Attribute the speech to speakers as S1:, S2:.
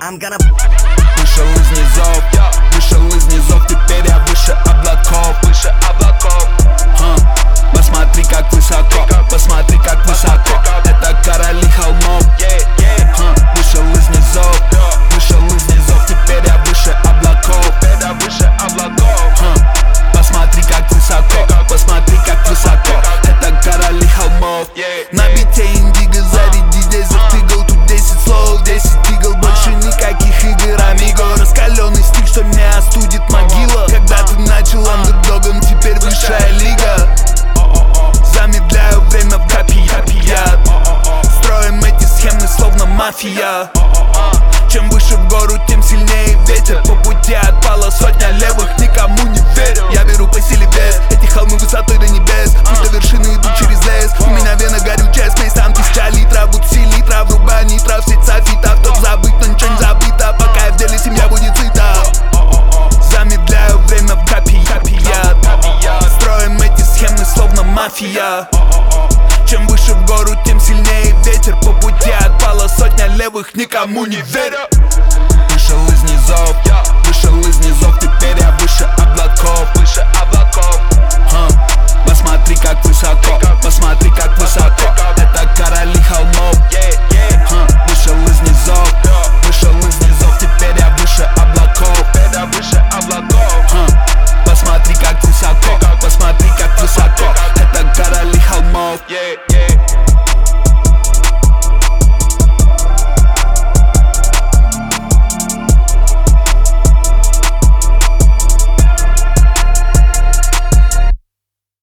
S1: Вышел из низов, теперь я выше облаков. Посмотри, как высоко, посмотри, как высоко. Это короли холмов. Вышел из низов, теперь я выше облаков. Посмотри, как высоко, посмотри, как высоко. Это короли холмов. На бите индиго, заряди здесь затыгал. Тут 10 слов, 10 игл, больше никаких игр, амиго. Раскаленный стиль, что не остудит могила. Когда ты начал андердогом, теперь высшая лига. Замедляю время в капи, я строим эти схемы словно мафия. Чем выше в гору, тем сильнее ветер. По пути отпала сотня левых, никому не верю. Я беру по силе вес, эти холмы высотой до небес. Пусть до вершины идут через лес. У меня вена горючая смесь, там 1000 литров. Будь все литра, врубай нитро, в сеть софитов. Топ забыть, но ничего не забыто. Пока я в деле, семья будет сыта. Замедляю время в капи, я строим эти схемы словно мафия. Чем выше в гору, тем сильнее ветер. По пути отпала сотня левых, никому не верю.